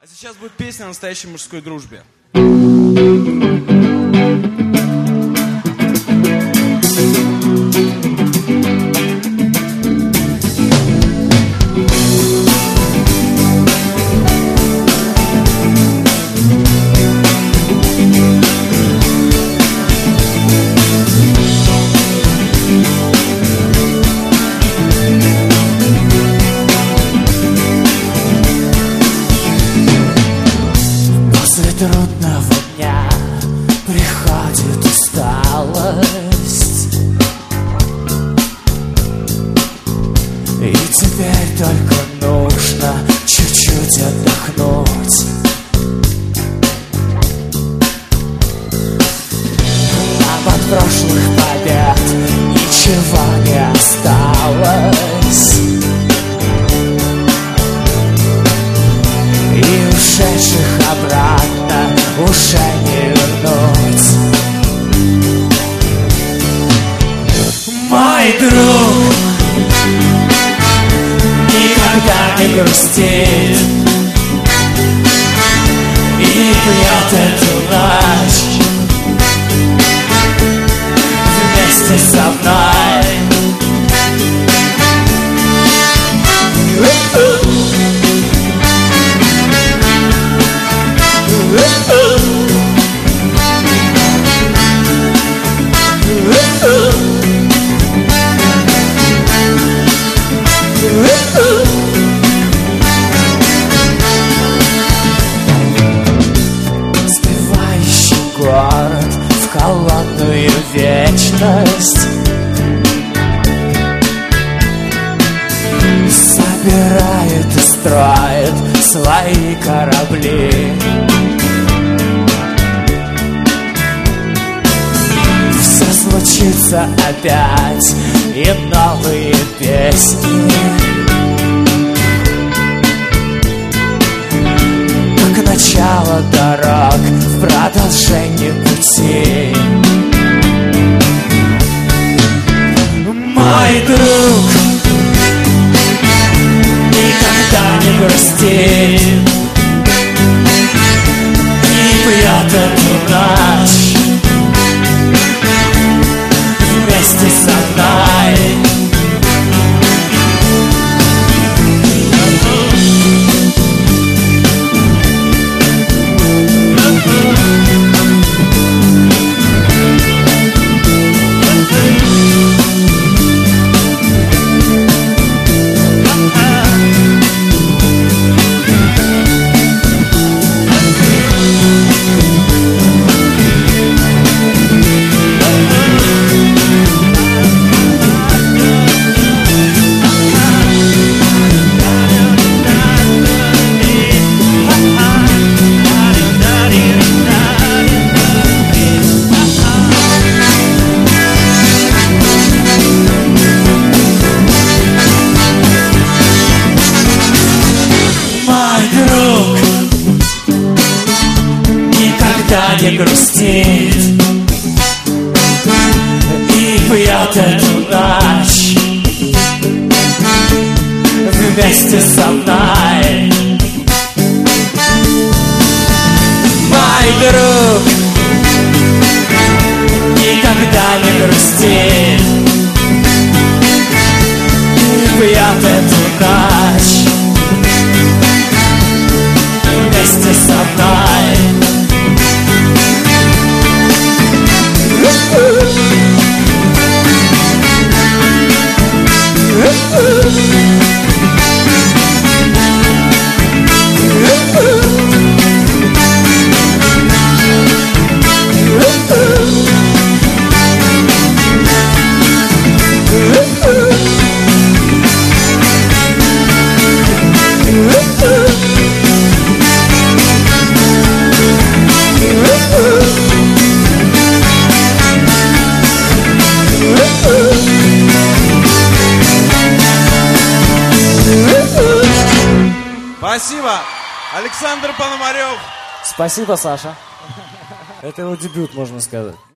Сейчас будет песня о настоящей мужской дружбе. Трудного дня приходит усталость, и теперь только нужно чуть-чуть отдохнуть. Нам от прошлых побед ничего не осталось, и ушедших обратно уже не вернуть. Мой друг никогда не грустит и пьет эту ночь вместе со мной. Сбивающий город в холодную вечность, собирает и строит свои корабли. Все случится опять, и новые песни, как начало дорог в продолжении пути. Мой друг никогда не грустит и пьет эту ночь вместе со мной. Не грустит и пьет эту ночь вместе со мной. Мой друг никогда не грустит и пьет эту ночь вместе со мной. Спасибо. Александр Пономарев. Спасибо, Саша. Это его дебют, можно сказать.